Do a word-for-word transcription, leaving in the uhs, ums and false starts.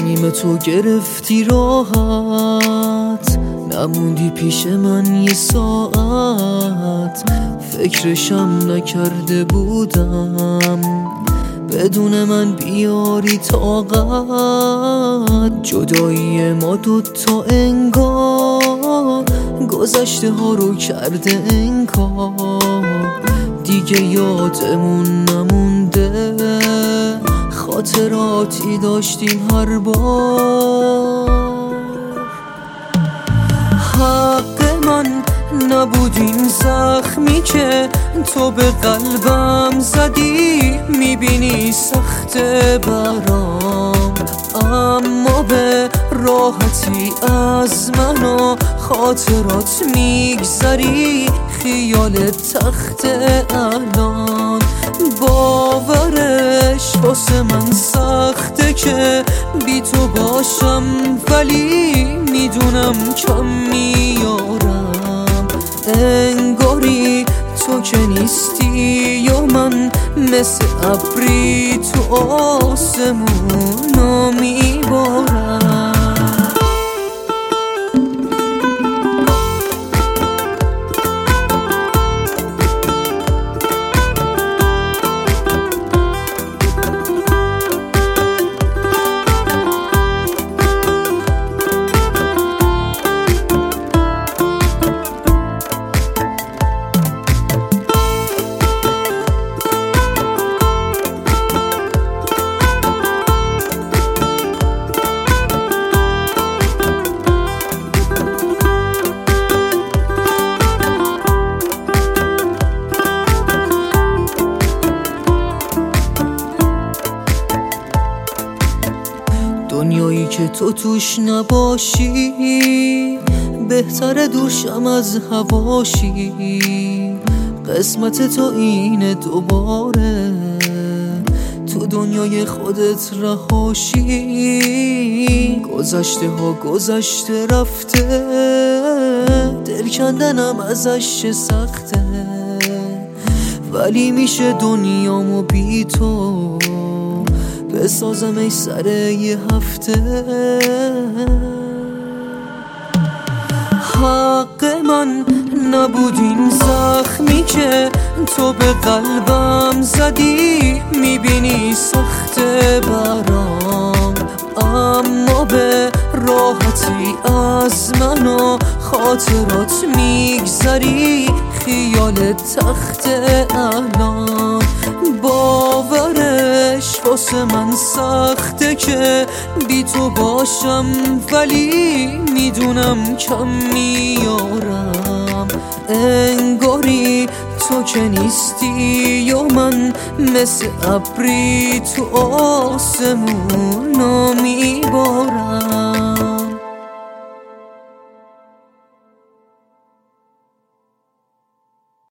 چشیم تو گرفتی راحت، نموندی پیش من یه ساعت. فکرشم نکرده بودم بدون من بیاری طاقت. جدایی ما دوتا انگار گذشته ها رو کرده انکار. دیگه یادمون نمونده خاطراتی داشتیم هر بار. حق من نبود این زخمی که تو به قلبم زدی. میبینی سخته برام اما به راحتی از من و خاطرات میگذری. خیال تخت الان باورش واسه من سخته که بی تو باشم، ولی میدونم کم میارم. انگاری تو که نیستی و من مثل ابری تو آسمون میبارم. دنیایی که تو توش نباشی بهتره دورشم از هواشی. قسمت تو اینه دوباره تو دنیای خودت رهاشی. گذشته ها گذشته رفته، دل کندنم ازش سخته، ولی میشه دنیامو بی تو بسازم ای سر یه هفته. حق من نبود این زخمی که تو به قلبم زدی. میبینی سخته برام اما به راحتی از من و خاطرات میگذری. خیال تخت الان باورش واسه من سخته که بی تو باشم، ولی میدونم کم میارم. انگاری تو که نیستی و من مثل ابری تو آسمون میبارم.